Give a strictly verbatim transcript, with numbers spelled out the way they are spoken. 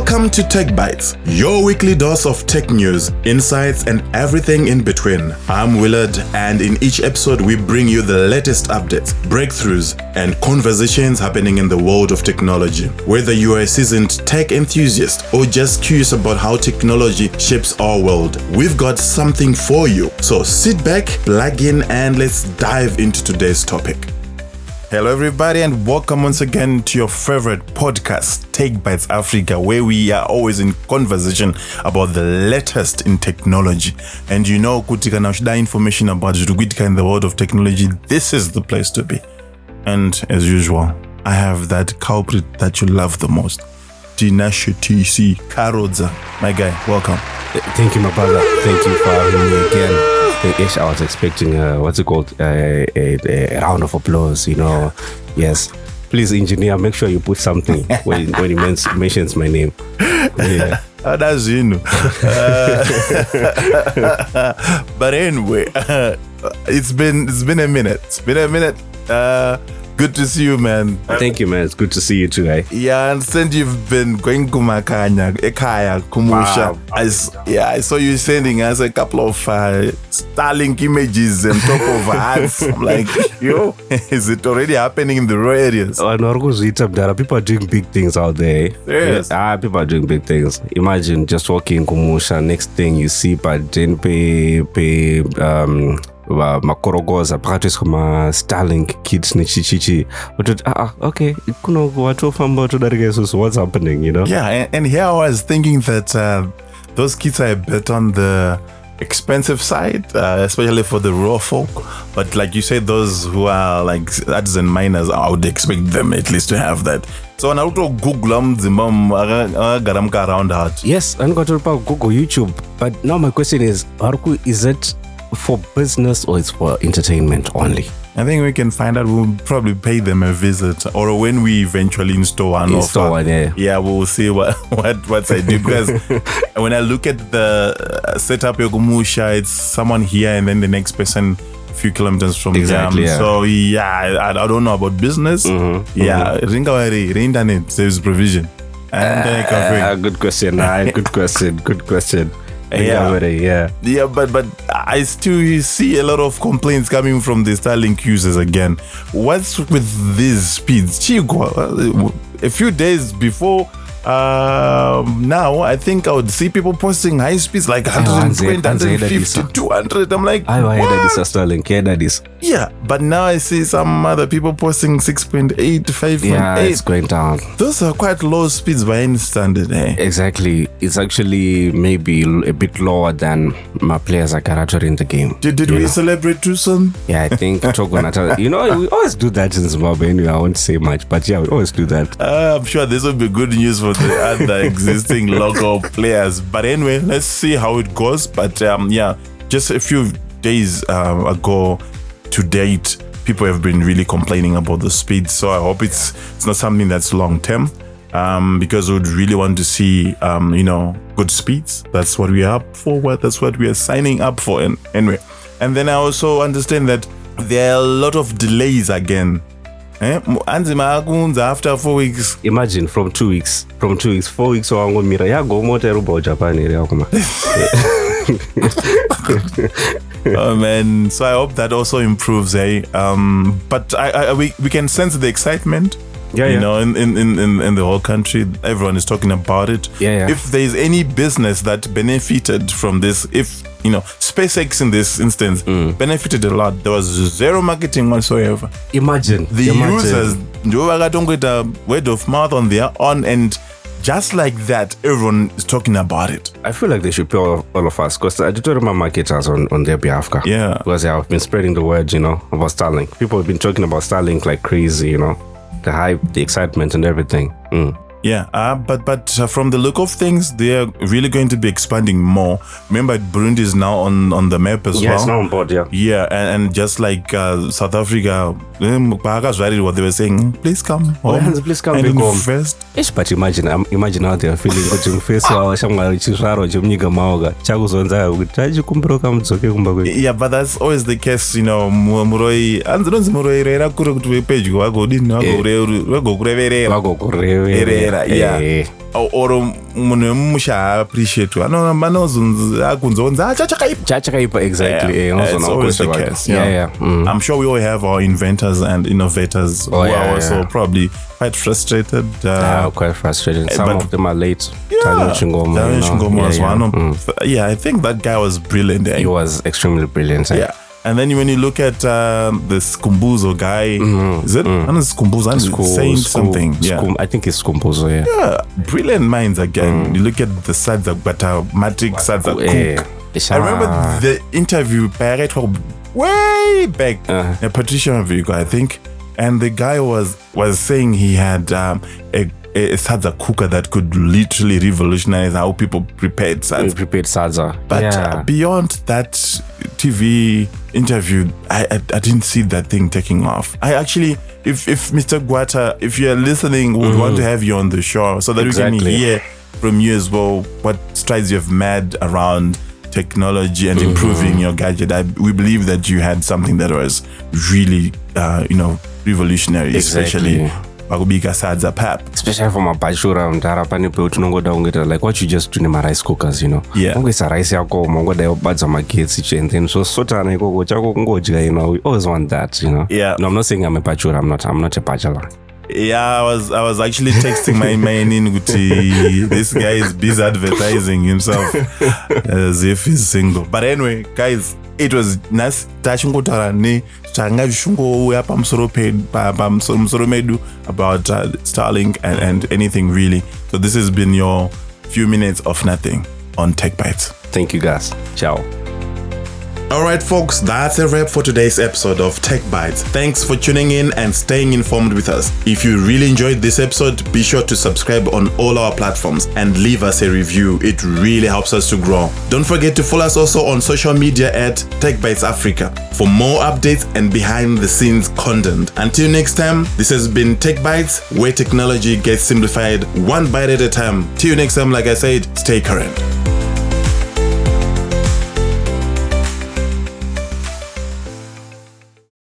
Welcome to Tech Bites, your weekly dose of tech news, insights, and everything in between. I'm Willard, and in each episode, we bring you the latest updates, breakthroughs, and conversations happening in the world of technology. Whether you are a seasoned tech enthusiast or just curious about how technology shapes our world, we've got something for you. So sit back, plug in, and let's dive into today's topic. Hello everybody, and welcome once again to your favorite podcast, Tech Bites Africa, where we are always in conversation about the latest in technology. And you know, kuti kana uchida information about zviri in the world of technology, this is the place to be. And as usual, I have that culprit that you love the most, Tinashe T C Karodza. My guy, welcome. Thank you, my brother. Thank you for having me again. Ish, I was expecting, uh, what's it called, uh, a, a round of applause, you know. Yes. Please, engineer, make sure you put something when, when he men- mentions my name. Yeah. Oh, that's you know. Uh, but anyway, uh, it's been it's been a minute. It's been a minute. Uh, good to see you, man. Thank you, man. It's good to see you too, eh? Yeah, I understand you've been going kumakanya, ekaya, kumusha. Wow. I, yeah, I saw you sending us a couple of uh, Starlink images on top of hearts. I'm like, yo, is it already happening in the rural areas? Oh, no, people are doing big things out there. Serious? Ah, people are doing big things. Imagine just walking Kumusha, next thing you see, but then pay, pay, um, makorogoza phakathi kwama Starlink kids nechichichi but ah okay kuno watofamba todarika so what's happening, you know. Yeah, and, and here I was thinking that uh, those kids are a bit on the expensive side, uh, especially for the raw folk, but like you said, those who are like artisan miners, I would expect them at least to have that. So when I go Google them around hard. Yes, I'm going to about Google, YouTube, but now my question is, Haruku, is it for business or it's for entertainment only? I think we can find out. We'll probably pay them a visit, or when we eventually install one install offer, one, yeah. yeah, we'll see what what what's I do. Because when I look at the uh, setup, Yogumusha, it's someone here and then the next person a few kilometers from exactly, them. Yeah. So yeah, I, I don't know about business. Mm-hmm, yeah, mm-hmm. the internet there's provision. And uh, uh, good question. uh, good question. Good question. Yeah, yeah, yeah, but but I still see a lot of complaints coming from the Starlink users again. What's with these speeds? Chico, a few days before um, now, I think I would see people posting high speeds like one twenty, one fifty, two hundred. I'm like, I what? heard this Starlink. Yeah, that is. Yeah, but now I see some other people posting six point eight, five point eight. Yeah, it's going down. Those are quite low speeds by any standard, eh? Exactly. It's actually maybe a bit lower than my players are character in the game. Did, did we know? Celebrate too soon? Yeah, I think Togo, you know, we always do that in Zimbabwe anyway. I won't say much, but yeah, we always do that. Uh, I'm sure this will be good news for the other existing local players. But anyway, let's see how it goes. But um, yeah, just a few days um, ago to date, people have been really complaining about the speed. So I hope it's it's not something that's long term, um, because we would really want to see um, you know, good speeds. That's what we are up for. What that's what we are signing up for. And anyway, and then I also understand that there are a lot of delays again. Eh? After four weeks. Imagine from two weeks, from two weeks, four weeks. So I'm going to yeah, go more to Japan area. Oh man, so I hope that also improves, eh? Um, but I, I, we we can sense the excitement. Yeah, you yeah. know, in, in, in, in the whole country, everyone is talking about it. Yeah, yeah. If there's any business that benefited from this, if you know, SpaceX in this instance mm. benefited a lot. There was zero marketing whatsoever. Imagine the imagine. users, word of mouth on their own, and just like that, everyone is talking about it. I feel like they should pay all, all of us, because I do my marketers on, on their behalf. Yeah. Because they have been spreading the word, you know, about Starlink. People have been talking about Starlink like crazy, you know, the hype, the excitement and everything. Mm. Yeah, uh, but but uh, from the look of things, they are really going to be expanding more. Remember, Burundi is now on, on the map as yeah, well. Yeah, it's now on board, yeah. Yeah, and, and just like uh, South Africa, what they were saying, please come home. Oh, please come and back home. Invest. Yes, but imagine, um, imagine how they are feeling. Yeah, but that's always the case, you know. Muroi, anzonzi muroi rera kure kuti page wako dini wako kureverera. Wako kureverera. Yeah. Or munhu wemusha appreciate ano manozunza akunzonza chachakaipa chachakaipa exactly yeah, yeah, it's always the case yeah yeah, yeah mm. I'm sure we all have our inventors and innovators oh, who yeah, are also yeah. probably quite frustrated uh, yeah, quite frustrated some of them are late yeah Daniel Chingoma, Daniel Chingoma yeah, was yeah. one of mm. yeah I think that guy was brilliant eh? He was extremely brilliant eh? yeah and then when you look at um, the Skumbuzo guy, mm, is it? Mm. I know Skumbuzo, I'm Sku, saying Sku, something. Sku, yeah. I think it's Skumbuzo, yeah. Yeah, brilliant minds again. Mm. You look at the Sadza Matic, Sadza Cook. I remember the interview way back, uh-huh. uh, Patricia Maviko, I think, and the guy was was saying he had um, a a Sadza cooker that could literally revolutionize how people prepared Sadza. Prepared Sadza. But yeah. uh, beyond that T V interview, I, I I didn't see that thing taking off. I actually, if if Mister Gwata, if you're listening, would mm-hmm. want to have you on the show so that exactly. we can hear from you as well what strides you've made around technology and mm-hmm. improving your gadget. I, we believe that you had something that was really, uh, you know, revolutionary, exactly. especially. Especially for my bachura mtara pani pe utinongoda ungeta like what you just do nema rice cookers, you know. Yeah. Ungesa rice yako mongoda yobadza magetsi and then so sotana ikoko chako kungodya, you know. We always want that, you know. Yeah. No, I'm not saying I'm a bachura. I'm not. I'm not a bachelor. Yeah, I was I was actually texting my man in Guti. This guy is busy advertising himself as if he's single. But anyway, guys, it was nice tachingotara ne changa shungo ya pamsoro paid pamsoro medu about uh, Starlink and, and anything really. So this has been your few minutes of nothing on Tech Bites. Thank you guys. Ciao. Alright folks, that's a wrap for today's episode of Tech Bites. Thanks for tuning in and staying informed with us. If you really enjoyed this episode, be sure to subscribe on all our platforms and leave us a review. It really helps us to grow. Don't forget to follow us also on social media at Tech Bites Africa for more updates and behind the scenes content. Until next time, this has been Tech Bites, where technology gets simplified one bite at a time. Till next time, like I said, stay current.